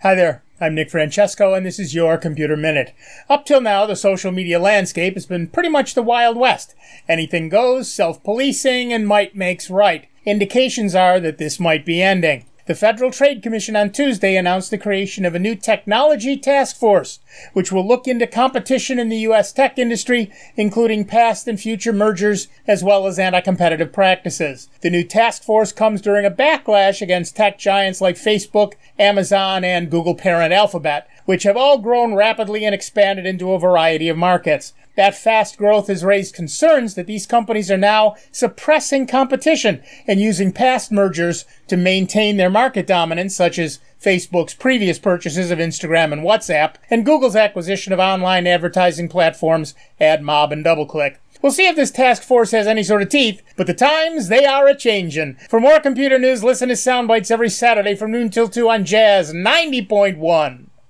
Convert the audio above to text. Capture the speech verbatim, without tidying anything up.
Hi there, I'm Nick Francesco, and this is your Computer Minute. Up till now, the social media landscape has been pretty much the Wild West. Anything goes, self-policing, and might makes right. Indications are that this might be ending. The Federal Trade Commission on Tuesday announced the creation of a new technology task force, which will look into competition in the U S tech industry, including past and future mergers, as well as anti-competitive practices. The new task force comes during a backlash against tech giants like Facebook, Amazon, and Google parent Alphabet, which have all grown rapidly and expanded into a variety of markets. That fast growth has raised concerns that these companies are now suppressing competition and using past mergers to maintain their market dominance, such as Facebook's previous purchases of Instagram and WhatsApp, and Google's acquisition of online advertising platforms AdMob and DoubleClick. We'll see if this task force has any sort of teeth, but the times, they are a-changin'. For more computer news, listen to Soundbites every Saturday from noon till two on Jazz ninety point one.